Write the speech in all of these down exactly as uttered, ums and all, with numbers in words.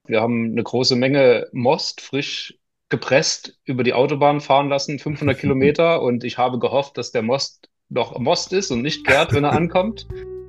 Wir haben eine große Menge Most frisch gepresst über die Autobahn fahren lassen, fünfhundert Kilometer. Und ich habe gehofft, dass der Most noch Most ist und nicht gärt, wenn er ankommt.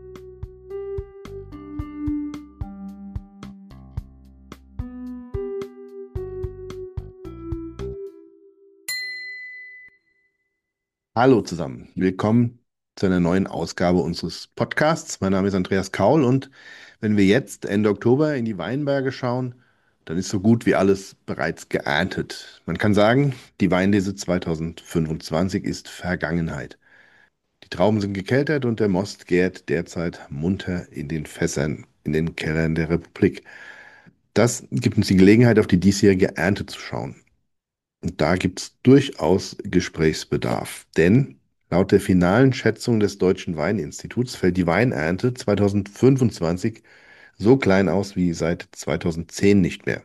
Hallo zusammen, willkommen zu einer neuen Ausgabe unseres Podcasts. Mein Name ist Andreas Kaul und wenn wir jetzt Ende Oktober in die Weinberge schauen, dann ist so gut wie alles bereits geerntet. Man kann sagen, die Weinlese zweitausendfünfundzwanzig ist Vergangenheit. Die Trauben sind gekeltert und der Most gärt derzeit munter in den Fässern in den Kellern der Republik. Das gibt uns die Gelegenheit, auf die diesjährige Ernte zu schauen. Und da gibt es durchaus Gesprächsbedarf, denn laut der finalen Schätzung des Deutschen Weininstituts fällt die Weinernte zweitausendfünfundzwanzig so klein aus wie seit zweitausendzehn nicht mehr.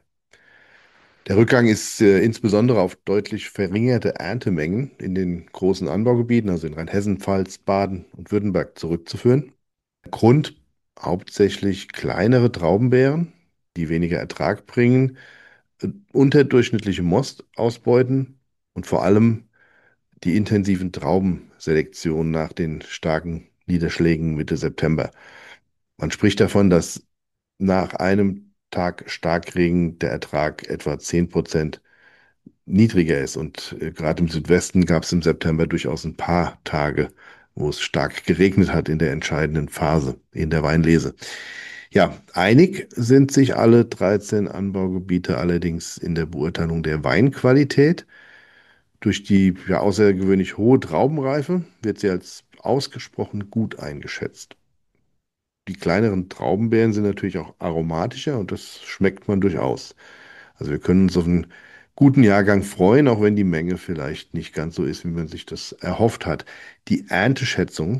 Der Rückgang ist äh, insbesondere auf deutlich verringerte Erntemengen in den großen Anbaugebieten, also in Rheinhessen, Pfalz, Baden und Württemberg, zurückzuführen. Grund hauptsächlich kleinere Traubenbeeren, die weniger Ertrag bringen, äh, unterdurchschnittliche Mostausbeuten und vor allem die intensiven Traubenselektionen nach den starken Niederschlägen Mitte September. Man spricht davon, dass nach einem Tag Starkregen der Ertrag etwa zehn Prozent niedriger ist. Und äh, gerade im Südwesten gab es im September durchaus ein paar Tage, wo es stark geregnet hat in der entscheidenden Phase in der Weinlese. Ja, einig sind sich alle dreizehn Anbaugebiete allerdings in der Beurteilung der Weinqualität. Durch die ja außergewöhnlich hohe Traubenreife wird sie als ausgesprochen gut eingeschätzt. Die kleineren Traubenbeeren sind natürlich auch aromatischer und das schmeckt man durchaus. Also wir können uns auf einen guten Jahrgang freuen, auch wenn die Menge vielleicht nicht ganz so ist, wie man sich das erhofft hat. Die Ernteschätzung,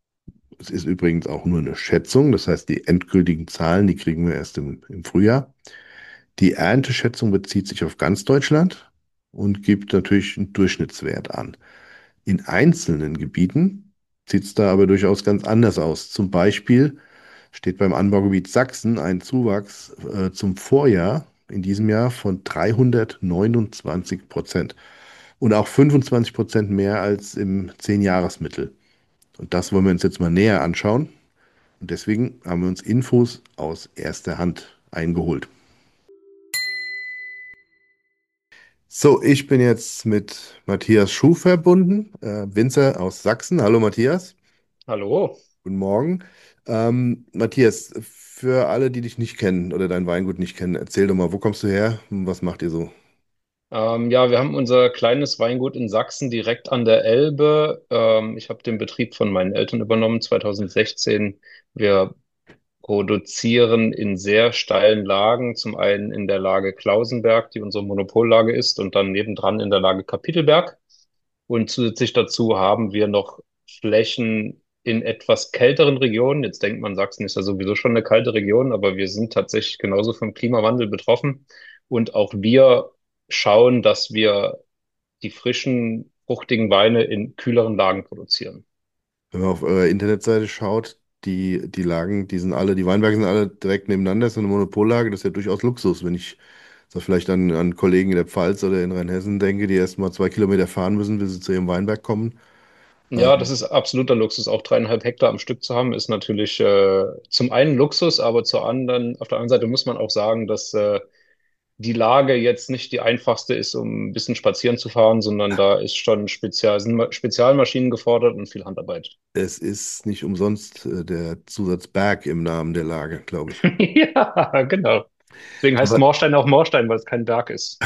es ist übrigens auch nur eine Schätzung, das heißt, die endgültigen Zahlen, die kriegen wir erst im, im Frühjahr. Die Ernteschätzung bezieht sich auf ganz Deutschland und gibt natürlich einen Durchschnittswert an. In einzelnen Gebieten sieht es da aber durchaus ganz anders aus. Zum Beispiel steht beim Anbaugebiet Sachsen ein Zuwachs äh, zum Vorjahr in diesem Jahr von dreihundertneunundzwanzig Prozent und auch fünfundzwanzig Prozent mehr als im zehn-Jahres-Mittel. Und das wollen wir uns jetzt mal näher anschauen. Und deswegen haben wir uns Infos aus erster Hand eingeholt. So, ich bin jetzt mit Matthias Schuh verbunden, äh, Winzer aus Sachsen. Hallo Matthias, Hallo. guten Morgen. Ähm, Matthias, für alle, die dich nicht kennen oder dein Weingut nicht kennen, erzähl doch mal, wo kommst du her und was macht ihr so? Ähm, ja, wir haben unser kleines Weingut in Sachsen direkt an der Elbe. Ähm, ich habe den Betrieb von meinen Eltern übernommen zweitausendsechzehn. Wir produzieren in sehr steilen Lagen, zum einen in der Lage Klausenberg, die unsere Monopollage ist, und dann nebendran in der Lage Kapitelberg. Und zusätzlich dazu haben wir noch Flächen in etwas kälteren Regionen. Jetzt denkt man, Sachsen ist ja sowieso schon eine kalte Region, aber wir sind tatsächlich genauso vom Klimawandel betroffen. Und auch wir schauen, dass wir die frischen, fruchtigen Weine in kühleren Lagen produzieren. Wenn man auf eurer Internetseite schaut, die, die Lagen, die sind alle, die Weinberge sind alle direkt nebeneinander, das ist so eine Monopollage, das ist ja durchaus Luxus, wenn ich so vielleicht an, an Kollegen in der Pfalz oder in Rheinhessen denke, die erst mal zwei Kilometer fahren müssen, bis sie zu ihrem Weinberg kommen. Ja, das Ähm, ist absoluter Luxus. Auch dreieinhalb Hektar am Stück zu haben, ist natürlich äh, zum einen Luxus, aber zur anderen, auf der anderen Seite muss man auch sagen, dass äh, die Lage jetzt nicht die einfachste ist, um ein bisschen spazieren zu fahren, sondern da ist schon Spezial, sind Ma- Spezialmaschinen gefordert und viel Handarbeit. Es ist nicht umsonst äh, der Zusatz Berg im Namen der Lage, glaube ich. Ja, genau. Deswegen heißt Aber Moorstein auch Moorstein, weil es kein Berg ist.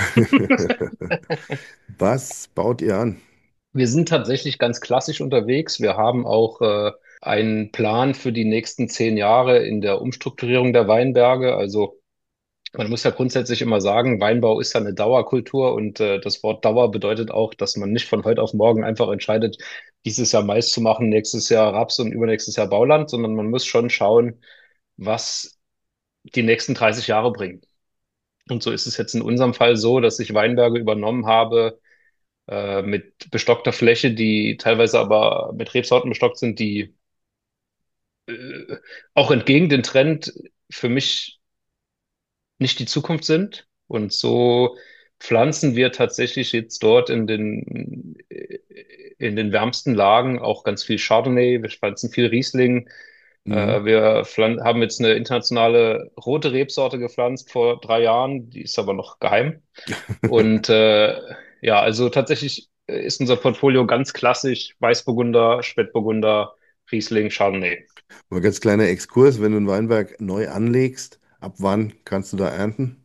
was baut ihr an? Wir sind tatsächlich ganz klassisch unterwegs. Wir haben auch äh, einen Plan für die nächsten zehn Jahre in der Umstrukturierung der Weinberge. Also man muss ja grundsätzlich immer sagen, Weinbau ist ja eine Dauerkultur, und äh, das Wort Dauer bedeutet auch, dass man nicht von heute auf morgen einfach entscheidet, dieses Jahr Mais zu machen, nächstes Jahr Raps und übernächstes Jahr Bauland, sondern man muss schon schauen, was die nächsten dreißig Jahre bringen. Und so ist es jetzt in unserem Fall so, dass ich Weinberge übernommen habe äh, mit bestockter Fläche, die teilweise aber mit Rebsorten bestockt sind, die äh, auch entgegen den Trend für mich nicht die Zukunft sind. Und so pflanzen wir tatsächlich jetzt dort in den, in den wärmsten Lagen auch ganz viel Chardonnay, wir pflanzen viel Riesling. Mhm. Äh, wir pflan- haben jetzt eine internationale rote Rebsorte gepflanzt vor drei Jahren, die ist aber noch geheim. Und äh, ja, also tatsächlich ist unser Portfolio ganz klassisch Weißburgunder, Spätburgunder, Riesling, Chardonnay. Mal ganz kleiner Exkurs, wenn du ein Weinberg neu anlegst, ab wann kannst du da ernten?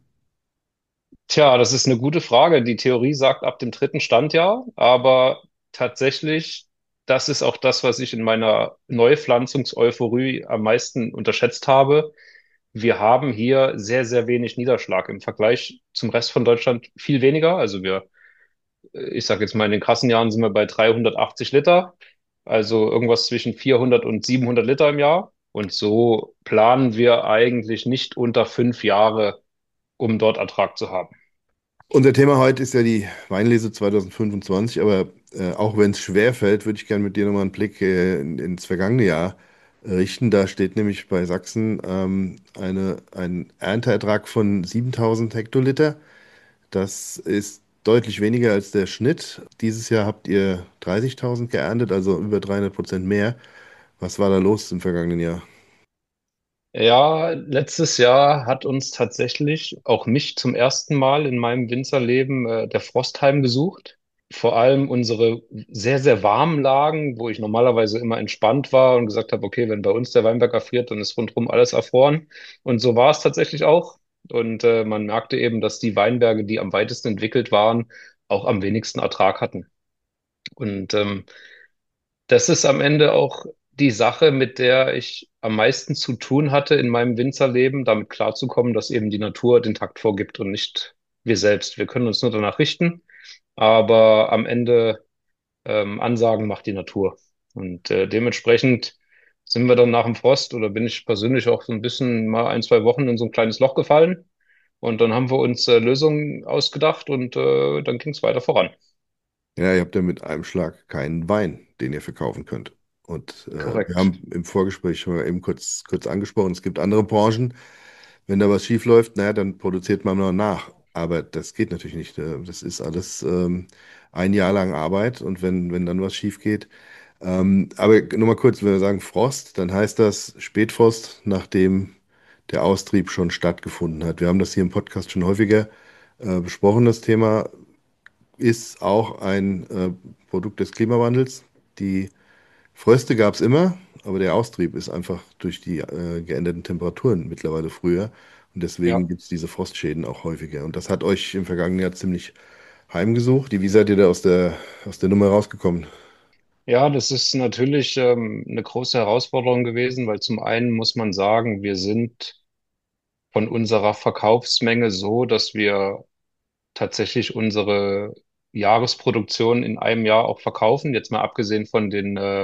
Tja, das ist eine gute Frage. Die Theorie sagt ab dem dritten Standjahr, aber tatsächlich, das ist auch das, was ich in meiner Neupflanzungseuphorie am meisten unterschätzt habe. Wir haben hier sehr, sehr wenig Niederschlag im Vergleich zum Rest von Deutschland viel weniger. Also wir, ich sage jetzt mal, in den krassen Jahren sind wir bei dreihundertachtzig Liter, also irgendwas zwischen vierhundert und siebenhundert Liter im Jahr. Und so planen wir eigentlich nicht unter fünf Jahre, um dort Ertrag zu haben. Unser Thema heute ist ja die Weinlese zwanzig fünfundzwanzig, aber äh, auch wenn es schwer fällt, würde ich gerne mit dir nochmal einen Blick äh, in, ins vergangene Jahr äh, richten. Da steht nämlich bei Sachsen ähm, eine, ein Ernteertrag von siebentausend Hektoliter. Das ist deutlich weniger als der Schnitt. Dieses Jahr habt ihr dreißigtausend geerntet, also über dreihundert Prozent mehr. Was war da los im vergangenen Jahr? Ja, letztes Jahr hat uns tatsächlich, auch mich zum ersten Mal in meinem Winzerleben, äh, der Frost heimgesucht. Vor allem unsere sehr, sehr warmen Lagen, wo ich normalerweise immer entspannt war und gesagt habe, okay, wenn bei uns der Weinberg erfriert, dann ist rundherum alles erfroren. Und so war es tatsächlich auch. Und äh, man merkte eben, dass die Weinberge, die am weitesten entwickelt waren, auch am wenigsten Ertrag hatten. Und ähm, das ist am Ende auch die Sache, mit der ich am meisten zu tun hatte in meinem Winzerleben, damit klarzukommen, dass eben die Natur den Takt vorgibt und nicht wir selbst. Wir können uns nur danach richten, aber am Ende ähm, Ansagen macht die Natur. Und äh, dementsprechend sind wir dann nach dem Frost oder bin ich persönlich auch so ein bisschen mal ein, zwei Wochen in so ein kleines Loch gefallen. Und dann haben wir uns äh, Lösungen ausgedacht und äh, dann ging es weiter voran. Ja, ihr habt ja mit einem Schlag keinen Wein, den ihr verkaufen könnt. Und äh, wir Korrekt. haben im Vorgespräch schon mal eben kurz, kurz angesprochen, es gibt andere Branchen. Wenn da was schief läuft, naja, dann produziert man noch nach. Aber das geht natürlich nicht. äh, Das ist alles ähm, ein Jahr lang Arbeit und wenn, wenn dann was schief geht. Ähm, aber nur mal kurz, wenn wir sagen Frost, dann heißt das Spätfrost, nachdem der Austrieb schon stattgefunden hat. Wir haben das hier im Podcast schon häufiger äh, besprochen, das Thema ist auch ein äh, Produkt des Klimawandels. Die Fröste gab es immer, aber der Austrieb ist einfach durch die äh, geänderten Temperaturen mittlerweile früher. Und deswegen Ja. gibt es diese Frostschäden auch häufiger. Und das hat euch im vergangenen Jahr ziemlich heimgesucht. Wie seid ihr da aus der, aus der Nummer rausgekommen? Ja, das ist natürlich ähm, eine große Herausforderung gewesen, weil zum einen muss man sagen, wir sind von unserer Verkaufsmenge so, dass wir tatsächlich unsere Jahresproduktion in einem Jahr auch verkaufen. Jetzt mal abgesehen von den äh,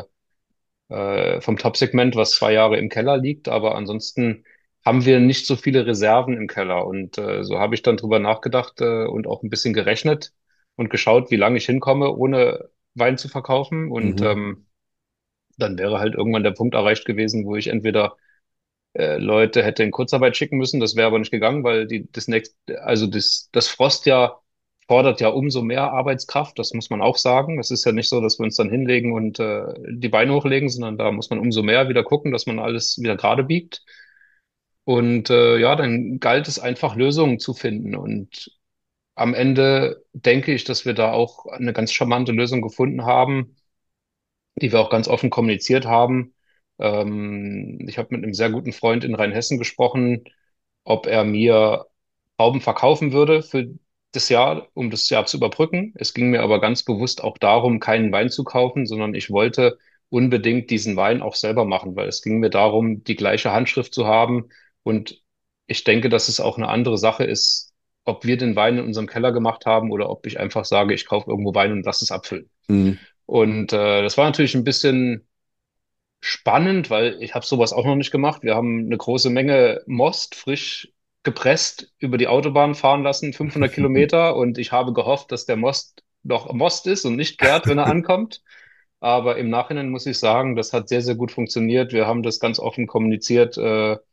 äh, vom Top-Segment, was zwei Jahre im Keller liegt, aber ansonsten haben wir nicht so viele Reserven im Keller. Und äh, so habe ich dann drüber nachgedacht äh, und auch ein bisschen gerechnet und geschaut, wie lange ich hinkomme, ohne Wein zu verkaufen. Und Mhm. ähm, dann wäre halt irgendwann der Punkt erreicht gewesen, wo ich entweder äh, Leute hätte in Kurzarbeit schicken müssen, das wäre aber nicht gegangen, weil die das nächste, also das, das Frostjahr fordert ja umso mehr Arbeitskraft, das muss man auch sagen. Es ist ja nicht so, dass wir uns dann hinlegen und äh, die Beine hochlegen, sondern da muss man umso mehr wieder gucken, dass man alles wieder gerade biegt. Und äh, ja, dann galt es einfach, Lösungen zu finden. Und am Ende denke ich, dass wir da auch eine ganz charmante Lösung gefunden haben, die wir auch ganz offen kommuniziert haben. Ähm, ich habe mit einem sehr guten Freund in Rheinhessen gesprochen, ob er mir Trauben verkaufen würde für das Jahr, um das Jahr zu überbrücken. Es ging mir aber ganz bewusst auch darum, keinen Wein zu kaufen, sondern ich wollte unbedingt diesen Wein auch selber machen, weil es ging mir darum, die gleiche Handschrift zu haben. Und ich denke, dass es auch eine andere Sache ist, ob wir den Wein in unserem Keller gemacht haben oder ob ich einfach sage, ich kaufe irgendwo Wein und lasse es abfüllen. Mhm. Und äh, das war natürlich ein bisschen spannend, weil ich habe sowas auch noch nicht gemacht. Wir haben eine große Menge Most frisch gepresst über die Autobahn fahren lassen, fünfhundert Kilometer. Und ich habe gehofft, dass der Most noch Most ist und nicht gärt, wenn er ankommt. Aber im Nachhinein muss ich sagen, das hat sehr, sehr gut funktioniert. Wir haben das ganz offen kommuniziert. Äh,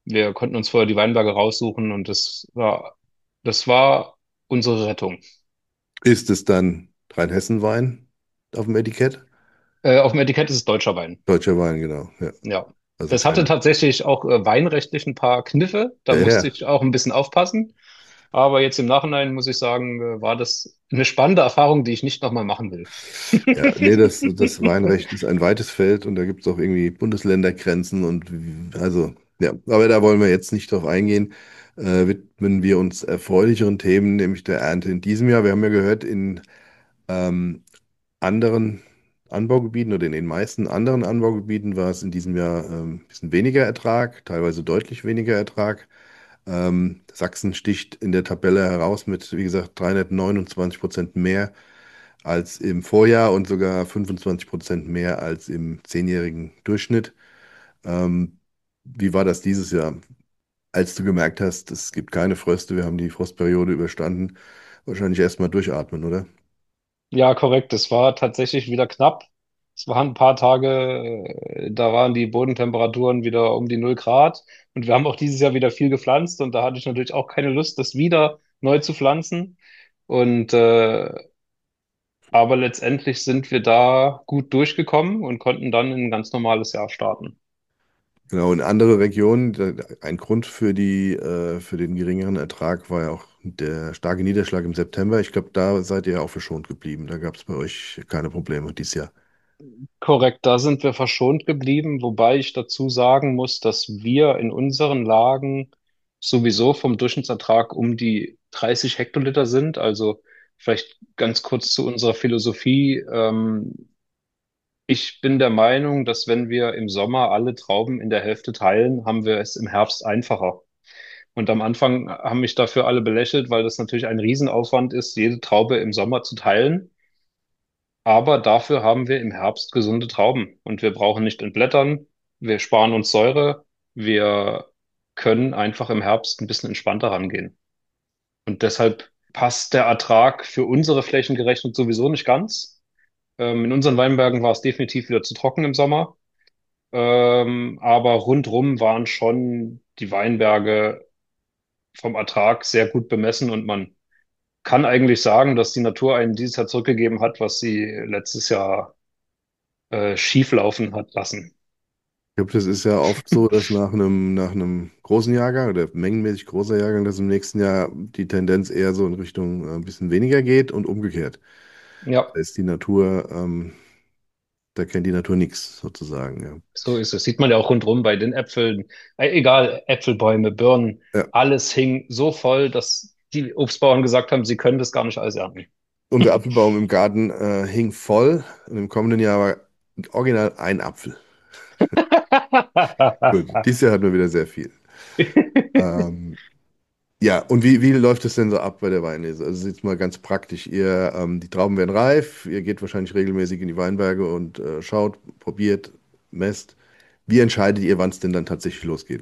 Wir konnten uns vorher die Weinberge raussuchen und das war, das war unsere Rettung. Ist es dann Rheinhessen-Wein auf dem Etikett? Äh, auf dem Etikett ist es deutscher Wein. Deutscher Wein, genau. Ja. Ja. Also Das hatte kein. tatsächlich auch äh, weinrechtlich ein paar Kniffe. Da Ja, musste ja. ich auch ein bisschen aufpassen. Aber jetzt im Nachhinein muss ich sagen, äh, war das eine spannende Erfahrung, die ich nicht nochmal machen will. Ja, nee, das, das Weinrecht ist ein weites Feld und da gibt es auch irgendwie Bundesländergrenzen und also, ja, aber da wollen wir jetzt nicht drauf eingehen. Äh, widmen wir uns erfreulicheren Themen, nämlich der Ernte in diesem Jahr. Wir haben ja gehört, in ähm, anderen Anbaugebieten oder in den meisten anderen Anbaugebieten war es in diesem Jahr ähm, ein bisschen weniger Ertrag, teilweise deutlich weniger Ertrag. Ähm, Sachsen sticht in der Tabelle heraus mit, wie gesagt, dreihundertneunundzwanzig Prozent mehr als im Vorjahr und sogar fünfundzwanzig Prozent mehr als im zehnjährigen Durchschnitt. Ähm, Wie war das dieses Jahr, als du gemerkt hast, es gibt keine Fröste, wir haben die Frostperiode überstanden? Wahrscheinlich erstmal durchatmen, oder? Ja, korrekt. Es war tatsächlich wieder knapp. Es waren ein paar Tage, äh, da waren die Bodentemperaturen wieder um die null Grad. Und wir haben auch dieses Jahr wieder viel gepflanzt. Und da hatte ich natürlich auch keine Lust, das wieder neu zu pflanzen. Und äh, aber letztendlich sind wir da gut durchgekommen und konnten dann in ein ganz normales Jahr starten. Genau, in andere Regionen, da- ein Grund für die, äh, für den geringeren Ertrag war ja auch der starke Niederschlag im September. Ich glaube, da seid ihr ja auch verschont geblieben. Da gab es bei euch keine Probleme dieses Jahr. Korrekt, da sind wir verschont geblieben, wobei ich dazu sagen muss, dass wir in unseren Lagen sowieso vom Durchschnittsertrag um die dreißig Hektoliter sind. Also vielleicht ganz kurz zu unserer Philosophie. Ähm, ich bin der Meinung, dass wenn wir im Sommer alle Trauben in der Hälfte teilen, haben wir es im Herbst einfacher. Und am Anfang haben mich dafür alle belächelt, weil das natürlich ein Riesenaufwand ist, jede Traube im Sommer zu teilen. Aber dafür haben wir im Herbst gesunde Trauben und wir brauchen nicht entblättern. Wir sparen uns Säure. Wir können einfach im Herbst ein bisschen entspannter rangehen. Und deshalb passt der Ertrag für unsere Flächen gerechnet sowieso nicht ganz. Ähm, in unseren Weinbergen war es definitiv wieder zu trocken im Sommer. Ähm, aber rundrum waren schon die Weinberge vom Ertrag sehr gut bemessen und man kann eigentlich sagen, dass die Natur einem dieses Jahr zurückgegeben hat, was sie letztes Jahr äh, schief laufen hat lassen. Ich glaube, das ist ja oft so, dass nach einem, nach einem großen Jahrgang oder mengenmäßig großer Jahrgang, dass im nächsten Jahr die Tendenz eher so in Richtung äh, ein bisschen weniger geht und umgekehrt. Ja, Da ist die Natur, ähm, da kennt die Natur nichts sozusagen. so ist es. Sieht man ja auch rundrum bei den Äpfeln. Äh, egal, Äpfelbäume, Birnen, Ja. Ja. alles hing so voll, dass die Obstbauern gesagt haben, sie können das gar nicht alles ernten. Und der Apfelbaum im Garten äh, hing voll und im kommenden Jahr war original ein Apfel. Gut, dieses Jahr hatten wir wieder sehr viel. Ähm, ja, und wie, wie läuft es denn so ab bei der Weinlese? Also jetzt mal ganz praktisch. Ihr, ähm, die Trauben werden reif, ihr geht wahrscheinlich regelmäßig in die Weinberge und äh, schaut, probiert, messt. Wie entscheidet ihr, wann es denn dann tatsächlich losgeht?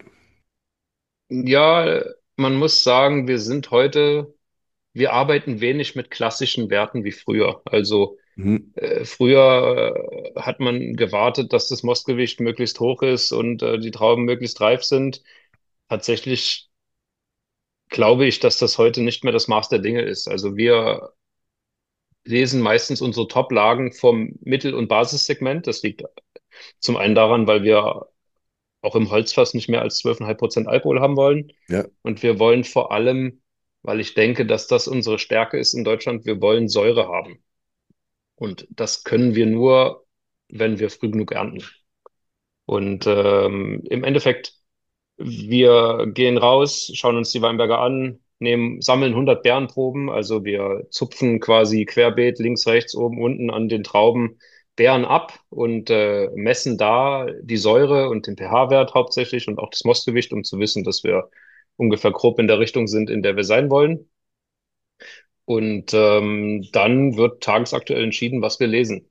Ja, man muss sagen, wir sind heute, wir arbeiten wenig mit klassischen Werten wie früher. Also Mhm. äh, früher äh, hat man gewartet, dass das Mostgewicht möglichst hoch ist und äh, die Trauben möglichst reif sind. Tatsächlich glaube ich, dass das heute nicht mehr das Maß der Dinge ist. Also wir lesen meistens unsere Top-Lagen vom Mittel- und Basissegment. Das liegt zum einen daran, weil wir auch im Holzfass nicht mehr als zwölf Komma fünf Prozent Alkohol haben wollen. Ja, Und wir wollen vor allem, weil ich denke, dass das unsere Stärke ist in Deutschland, wir wollen Säure haben. Und das können wir nur, wenn wir früh genug ernten. Und ähm, im Endeffekt, wir gehen raus, schauen uns die Weinberge an, nehmen, sammeln hundert Beerenproben. Also wir zupfen quasi querbeet links, rechts, oben, unten an den Trauben Beeren ab und äh, messen da die Säure und den pH-Wert hauptsächlich und auch das Mostgewicht, um zu wissen, dass wir ungefähr grob in der Richtung sind, in der wir sein wollen. Und ähm, dann wird tagesaktuell entschieden, was wir lesen.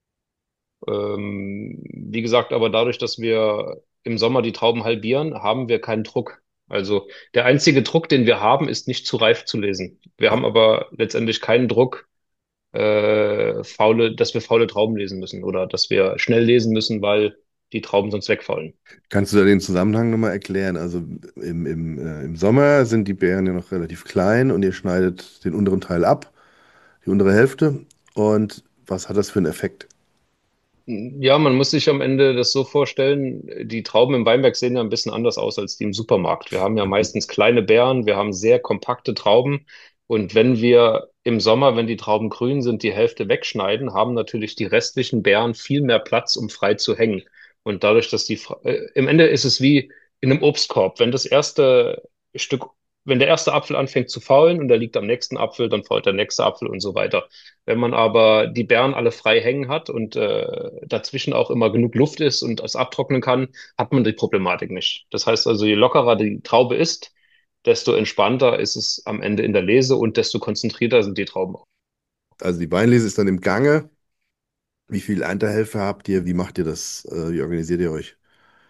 Ähm, wie gesagt, aber dadurch, dass wir im Sommer die Trauben halbieren, haben wir keinen Druck. Also der einzige Druck, den wir haben, ist nicht zu reif zu lesen. Wir ja. haben aber letztendlich keinen Druck, äh, faule, dass wir faule Trauben lesen müssen oder dass wir schnell lesen müssen, weil die Trauben sonst wegfallen. Kannst du da den Zusammenhang nochmal erklären? Also im, im, äh, im Sommer sind die Beeren ja noch relativ klein und ihr schneidet den unteren Teil ab, die untere Hälfte. Und was hat das für einen Effekt? Ja, man muss sich am Ende das so vorstellen, die Trauben im Weinberg sehen ja ein bisschen anders aus als die im Supermarkt. Wir haben ja meistens kleine Beeren, wir haben sehr kompakte Trauben und wenn wir im Sommer, wenn die Trauben grün sind, die Hälfte wegschneiden, haben natürlich die restlichen Beeren viel mehr Platz, um frei zu hängen. Und dadurch, dass die, Fra- äh, im Ende ist es wie in einem Obstkorb. Wenn das erste Stück, wenn der erste Apfel anfängt zu faulen und der liegt am nächsten Apfel, dann fault der nächste Apfel und so weiter. Wenn man aber die Beeren alle frei hängen hat und äh, dazwischen auch immer genug Luft ist und es abtrocknen kann, hat man die Problematik nicht. Das heißt also, je lockerer die Traube ist, desto entspannter ist es am Ende in der Lese und desto konzentrierter sind die Trauben auch. Also die Weinlese ist dann im Gange. Wie viele Erntehelfer habt ihr? Wie macht ihr das? Äh, wie organisiert ihr euch?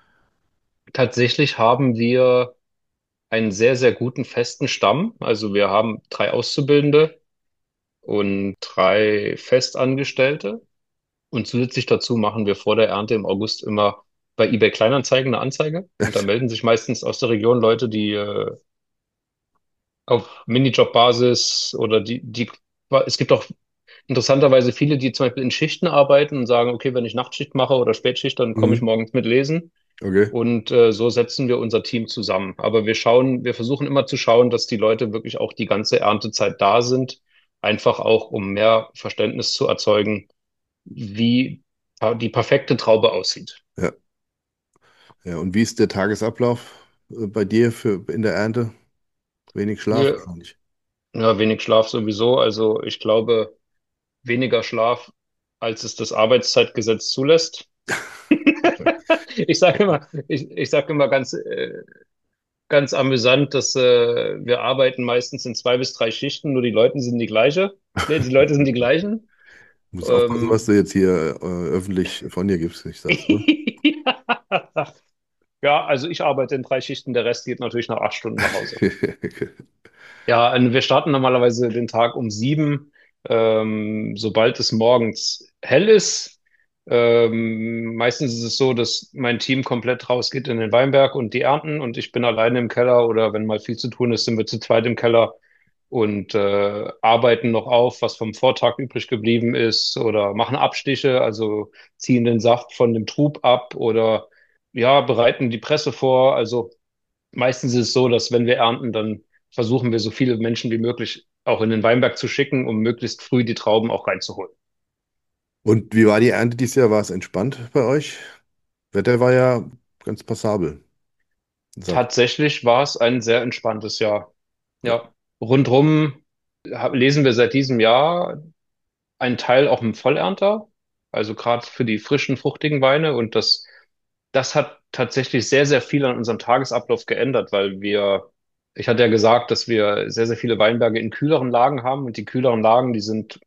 Tatsächlich haben wir einen sehr, sehr guten festen Stamm. Also wir haben drei Auszubildende und drei Festangestellte. Und zusätzlich dazu machen wir vor der Ernte im August immer bei eBay Kleinanzeigen eine Anzeige. Und da melden sich meistens aus der Region Leute, die äh, auf Minijob-Basis oder die, die, es gibt auch interessanterweise viele, die zum Beispiel in Schichten arbeiten und sagen, okay, wenn ich Nachtschicht mache oder Spätschicht, dann komme ich Mhm. morgens mit lesen. Okay. Und äh, so setzen wir unser Team zusammen. Aber wir schauen, wir versuchen immer zu schauen, dass die Leute wirklich auch die ganze Erntezeit da sind. Einfach auch, um mehr Verständnis zu erzeugen, wie die perfekte Traube aussieht. Ja. Ja. Und wie ist der Tagesablauf äh, bei dir für in der Ernte? Wenig Schlaf Wir, wahrscheinlich. ja, wenig Schlaf sowieso. Also ich glaube, weniger Schlaf, als es das Arbeitszeitgesetz zulässt. Ich sage immer, ich, ich sage immer ganz, äh, ganz amüsant, dass äh, wir arbeiten meistens in zwei bis drei Schichten, nur die Leute sind die gleiche. Nee, die Leute sind die gleichen. Du musst aufpassen, was Ähm, du jetzt hier äh, öffentlich von dir gibst, nicht sagst, ne? ja, also ich arbeite in drei Schichten, der Rest geht natürlich nach acht Stunden nach Hause. Ja, und wir starten normalerweise den Tag um sieben, ähm, sobald es morgens hell ist. Ähm, meistens ist es so, dass mein Team komplett rausgeht in den Weinberg und die ernten und ich bin alleine im Keller oder wenn mal viel zu tun ist, sind wir zu zweit im Keller und äh, arbeiten noch auf, was vom Vortag übrig geblieben ist oder machen Abstiche, also ziehen den Saft von dem Trub ab oder ja, bereiten die Presse vor. Also meistens ist es so, dass wenn wir ernten, dann versuchen wir so viele Menschen wie möglich auch in den Weinberg zu schicken, um möglichst früh die Trauben auch reinzuholen. Und wie war die Ernte dieses Jahr? War es entspannt bei euch? Wetter war ja ganz passabel, sagt. Tatsächlich war es ein sehr entspanntes Jahr. Ja. Ja, rundrum ha- lesen wir seit diesem Jahr einen Teil auch im Vollernter, also gerade für die frischen, fruchtigen Weine. Und das, das hat tatsächlich sehr, sehr viel an unserem Tagesablauf geändert, weil wir, ich hatte ja gesagt, dass wir sehr, sehr viele Weinberge in kühleren Lagen haben und die kühleren Lagen, die sind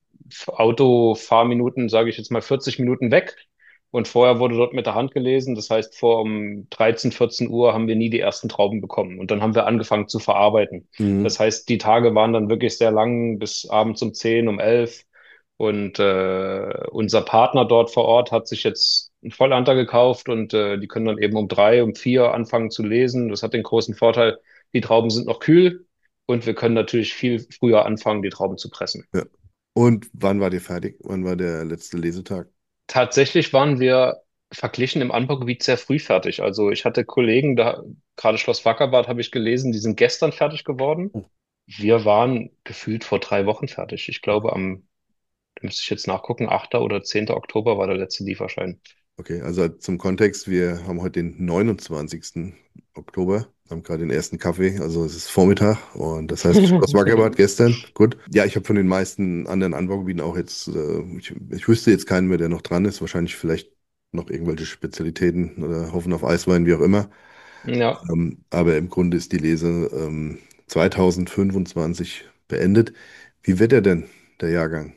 Autofahrminuten, sage ich jetzt mal vierzig Minuten weg. Und vorher wurde dort mit der Hand gelesen. Das heißt, vor um dreizehn, vierzehn Uhr haben wir nie die ersten Trauben bekommen. Und dann haben wir angefangen zu verarbeiten. Mhm. Das heißt, die Tage waren dann wirklich sehr lang, bis abends um zehn, um elf. Und äh, unser Partner dort vor Ort hat sich jetzt einen Vollernter gekauft und äh, die können dann eben um drei, um vier anfangen zu lesen. Das hat den großen Vorteil, die Trauben sind noch kühl und wir können natürlich viel früher anfangen, die Trauben zu pressen. Ja. Und wann war ihr fertig? Wann war der letzte Lesetag? Tatsächlich waren wir verglichen im Anbaugebiet sehr früh fertig. Also ich hatte Kollegen, da gerade Schloss Wackerbad habe ich gelesen, die sind gestern fertig geworden. Oh, Wir waren gefühlt vor drei Wochen fertig. Ich glaube, am, da müsste ich jetzt nachgucken, achter oder zehnter Oktober war der letzte Lieferschein. okay, also zum Kontext, wir haben heute den neunundzwanzigsten Oktober, haben gerade den ersten Kaffee, also es ist Vormittag und das heißt Schloss Wackerbad gestern, gut. Ja, ich habe von den meisten anderen Anbaugebieten auch jetzt, äh, ich, ich wüsste jetzt keinen mehr, der noch dran ist, wahrscheinlich vielleicht noch irgendwelche Spezialitäten oder hoffen auf Eiswein, wie auch immer. Ja, Ähm, aber im Grunde ist die Lese ähm, zweitausendfünfundzwanzig beendet. Wie wird er denn, der Jahrgang?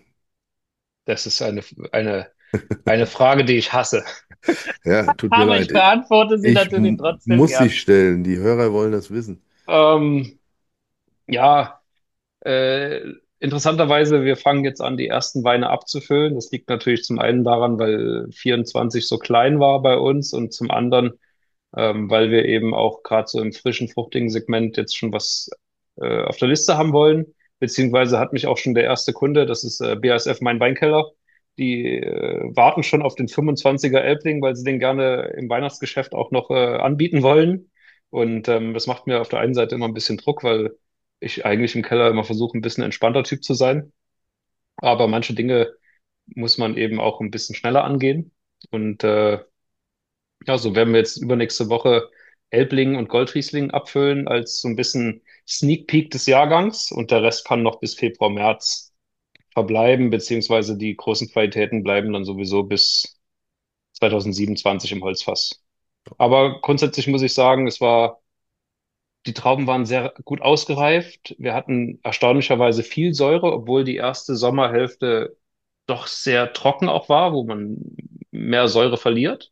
das ist eine, eine, eine Frage, die ich hasse. Ja, tut mir Aber ich leid. beantworte sie Ich natürlich m- trotzdem muss sie gern. stellen. Die Hörer wollen das wissen. Ähm, ja, äh, interessanterweise, wir fangen jetzt an, die ersten Weine abzufüllen. Das liegt natürlich zum einen daran, weil vierundzwanzig so klein war bei uns und zum anderen, ähm, weil wir eben auch gerade so im frischen, fruchtigen Segment jetzt schon was äh, auf der Liste haben wollen. Beziehungsweise hat mich auch schon der erste Kunde, das ist äh, B A S F Mein Weinkeller, die äh, warten schon auf den fünfundzwanziger Elbling, weil sie den gerne im Weihnachtsgeschäft auch noch äh, anbieten wollen. Und ähm, das macht mir auf der einen Seite immer ein bisschen Druck, weil ich eigentlich im Keller immer versuche, ein bisschen entspannter Typ zu sein. Aber manche Dinge muss man eben auch ein bisschen schneller angehen. Und äh, ja, so werden wir jetzt übernächste Woche Elbling und Goldriesling abfüllen als so ein bisschen Sneak Peek des Jahrgangs. Und der Rest kann noch bis Februar, März verbleiben, beziehungsweise die großen Qualitäten bleiben dann sowieso bis zwanzig siebenundzwanzig im Holzfass. Aber grundsätzlich muss ich sagen, es war, die Trauben waren sehr gut ausgereift. Wir hatten erstaunlicherweise viel Säure, obwohl die erste Sommerhälfte doch sehr trocken auch war, wo man mehr Säure verliert.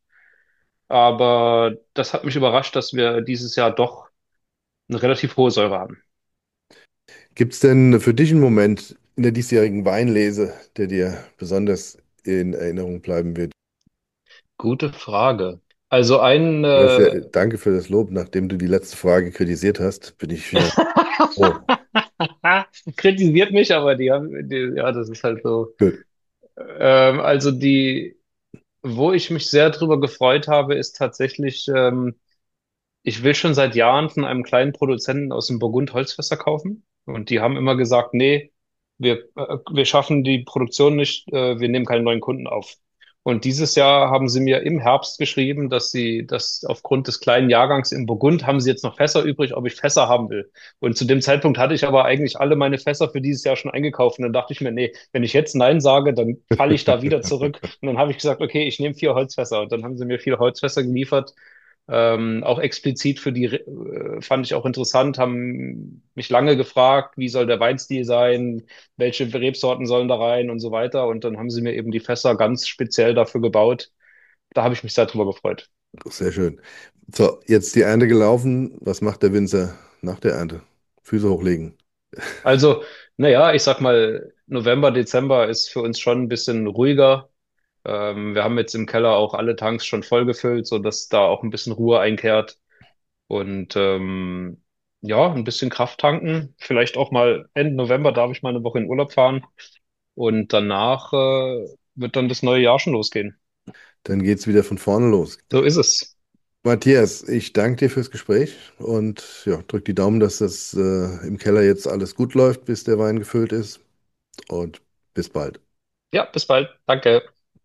Aber das hat mich überrascht, dass wir dieses Jahr doch eine relativ hohe Säure haben. Gibt es denn für dich einen Moment in der diesjährigen Weinlese, der dir besonders in Erinnerung bleiben wird? Gute Frage. Also ein, Das ist ja, äh, danke für das Lob. Nachdem du die letzte Frage kritisiert hast, bin ich wieder froh. kritisiert mich, aber die haben, die, ja, das ist halt so. Gut. Ähm, also die, wo ich mich sehr drüber gefreut habe, ist tatsächlich, ähm, ich will schon seit Jahren von einem kleinen Produzenten aus dem Burgund Holzfässer kaufen. Und die haben immer gesagt, nee, wir, äh, wir schaffen die Produktion nicht, äh, wir nehmen keine neuen Kunden auf. Und dieses Jahr haben sie mir im Herbst geschrieben, dass sie, dass aufgrund des kleinen Jahrgangs im Burgund haben sie jetzt noch Fässer übrig, ob ich Fässer haben will. Und zu dem Zeitpunkt hatte ich aber eigentlich alle meine Fässer für dieses Jahr schon eingekauft. Und dann dachte ich mir, nee, wenn ich jetzt Nein sage, dann falle ich da wieder zurück. Und dann habe ich gesagt, okay, ich nehme vier Holzfässer. Und dann haben sie mir vier Holzfässer geliefert. Ähm, auch explizit für die, äh, fand ich auch interessant, haben mich lange gefragt, wie soll der Weinstil sein, welche Rebsorten sollen da rein und so weiter. Und dann haben sie mir eben die Fässer ganz speziell dafür gebaut. Da habe ich mich sehr drüber gefreut. Sehr schön. So, jetzt die Ernte gelaufen. Was macht der Winzer nach der Ernte? Füße hochlegen. Also, naja, ich sag mal, November, Dezember ist für uns schon ein bisschen ruhiger. Ähm, wir haben jetzt im Keller auch alle Tanks schon vollgefüllt, sodass da auch ein bisschen Ruhe einkehrt. Und ähm, ja, ein bisschen Kraft tanken. Vielleicht auch mal Ende November darf ich mal eine Woche in Urlaub fahren. Und danach äh, wird dann das neue Jahr schon losgehen. Dann geht's wieder von vorne los. So ist es. Matthias, ich danke dir fürs Gespräch und ja, drück die Daumen, dass das äh, im Keller jetzt alles gut läuft, bis der Wein gefüllt ist und bis bald. Ja, bis bald. Danke.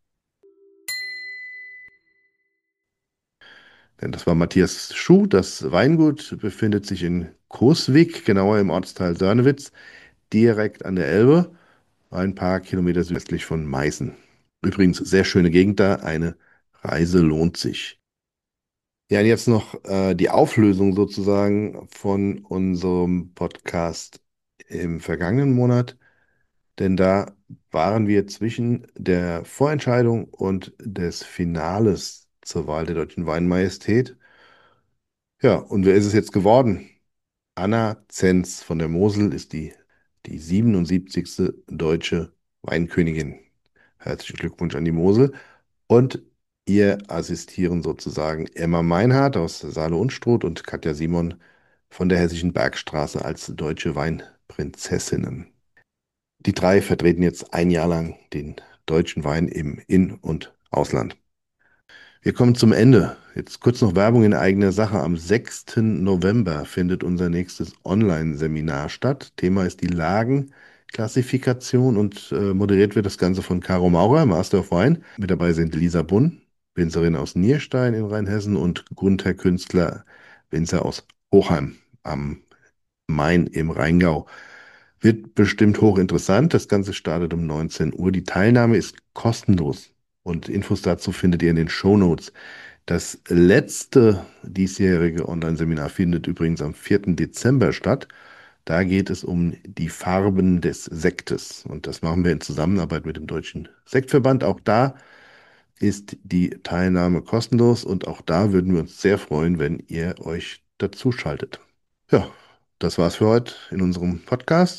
Denn das war Matthias Schuh. Das Weingut befindet sich in Coswig, genauer im Ortsteil Sörnewitz, direkt an der Elbe, ein paar Kilometer südwestlich von Meißen. Übrigens, sehr schöne Gegend da, eine Reise lohnt sich. Ja, und jetzt noch äh, die Auflösung sozusagen von unserem Podcast im vergangenen Monat, denn da waren wir zwischen der Vorentscheidung und des Finales zur Wahl der Deutschen Weinmajestät. Ja, und wer ist es jetzt geworden? Anna Zenz von der Mosel ist die, die siebenundsiebzigste deutsche Weinkönigin. Herzlichen Glückwunsch an die Mosel. Und ihr assistieren sozusagen Emma Meinhardt aus Saale-Unstrut und Katja Simon von der Hessischen Bergstraße als deutsche Weinprinzessinnen. Die drei vertreten jetzt ein Jahr lang den deutschen Wein im In- und Ausland. Wir kommen zum Ende. Jetzt kurz noch Werbung in eigener Sache. Am sechsten November findet unser nächstes Online-Seminar statt. Thema ist die Lagenklassifikation und äh, moderiert wird das Ganze von Caro Maurer, Master of Wine. Mit dabei sind Lisa Bunn, Winzerin aus Nierstein in Rheinhessen und Gunther Künstler, Winzer aus Hochheim am Main im Rheingau. Wird bestimmt hochinteressant. Das Ganze startet um neunzehn Uhr. Die Teilnahme ist kostenlos und Infos dazu findet ihr in den Shownotes. Das letzte diesjährige Online-Seminar findet übrigens am vierten Dezember statt. Da geht es um die Farben des Sektes und das machen wir in Zusammenarbeit mit dem Deutschen Sektverband. Auch da ist die Teilnahme kostenlos und auch da würden wir uns sehr freuen, wenn ihr euch dazu schaltet. Ja, das war's für heute in unserem Podcast.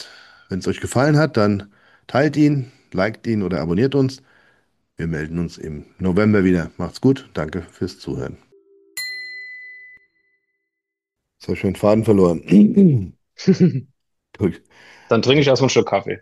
Wenn es euch gefallen hat, dann teilt ihn, liked ihn oder abonniert uns. Wir melden uns im November wieder. Macht's gut. Danke fürs Zuhören. Jetzt habe ich meinen Faden verloren. Gut. Dann trinke ich erstmal einen Schluck Kaffee.